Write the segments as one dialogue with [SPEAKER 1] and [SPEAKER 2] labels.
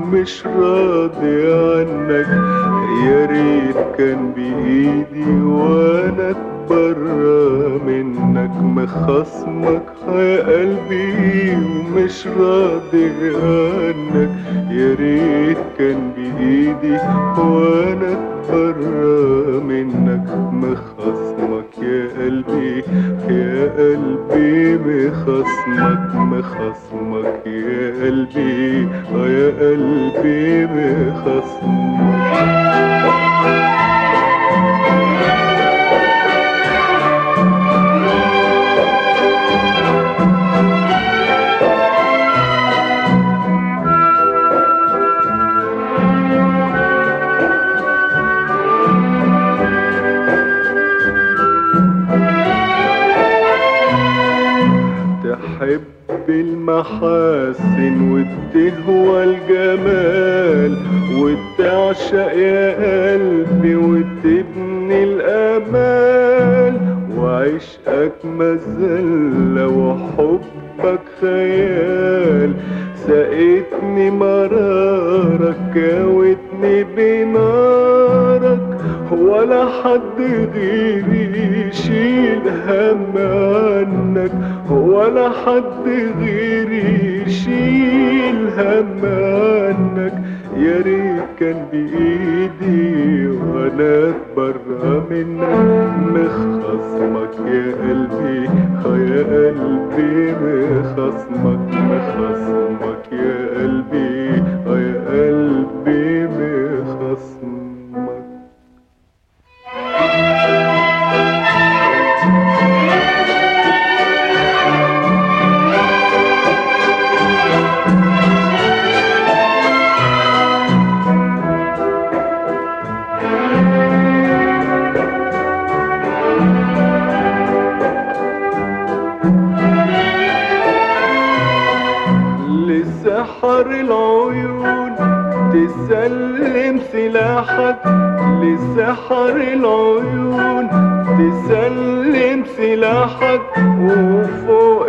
[SPEAKER 1] ومش راضي عنك. يا ريت كان بإيدي وانا اتبرى منك. مخصمك يا قلبي ومش راضي عنك. يا ريت كان بإيدي وانا اتبرى منك. مخصمك يا قلبي يا قلبي مخصمك. مخصمك يا قلبي يا قلبي مخصمك. تحب المحاسن وتهوى الجمال وتعشق يا قلبي وتبني الامال. وعشقك مذلة وحبك خيال. سقيتني مرارك كاوتني بنارك. ولا حد غيري يشيل هم عنك. ولا حد غيري يشيل هم عنك. يا ريت كان بإيدي وانا اتبرى منك. مخصمك يا قلبي يا قلبي مخصمك. مخصمك يا قلبي يا قلبي مخصمك. لسحر العيون تسلم سلاحك. لسحر العيون تسلم سلاحك. وفوق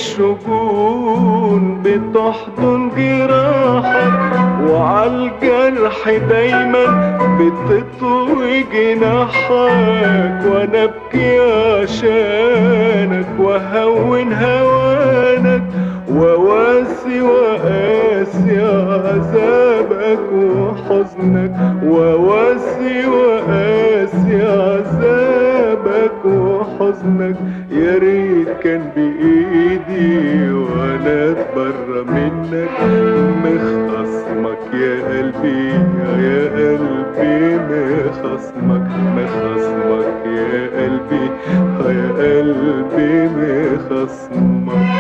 [SPEAKER 1] الشجون بتحضن جراحك. وعالجرح دايما بتطوي جناحك. وانا ابكي عشانك واهون هوانك. وواسي وقاسي عذابك وحزنك. وواسي وقاسي عذابك وحزنك. يا ريت كان بإيدي وانا اتبرى منك. مخصمك يا قلبي يا قلبي مخصمك. مخصمك يا قلبي يا قلبي مخصمك.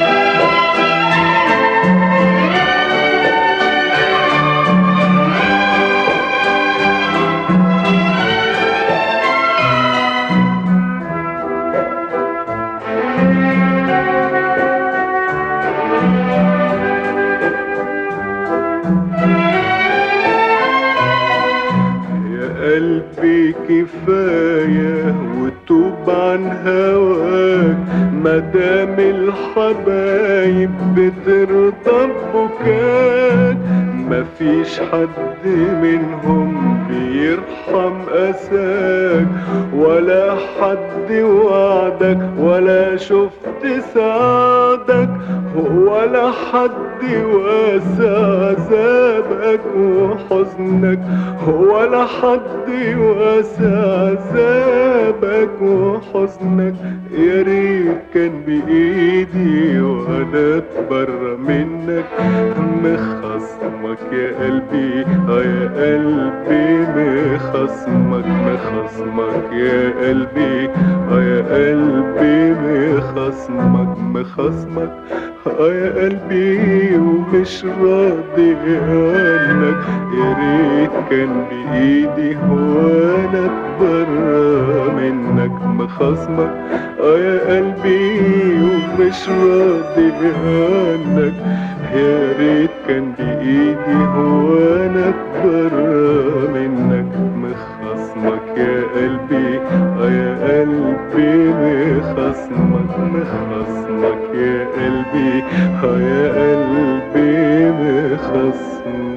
[SPEAKER 1] قلبي كفاية وتوب عن هواك. مدام الحبايب بترضى ببكاك. مفيش حد منهم بيرحم أساك. ولا حد وعدك ولا شفت سعدك. ولا حد واسع عذابك وحزنك. ولا حد واسع عذابك وحزنك. يا ريت كان بإيدي وانا اتبرى منك. مخصمك يا قلبي يا قلبي مخصمك. مخصمك يا قلبي يا قلبي مخصمك. مخصمك يا قلبي ومش راضي عنك. يا ريت كان بإيدي وانا اتبرى منك. مخصمك يا قلبي ومش راضي عنك. يا ريت كان بإيدي وانا اتبرى منك. مخصمك يا قلبي يا قلبي مخصمك. مخصمك يا قلبي يا قلبي مخصمك.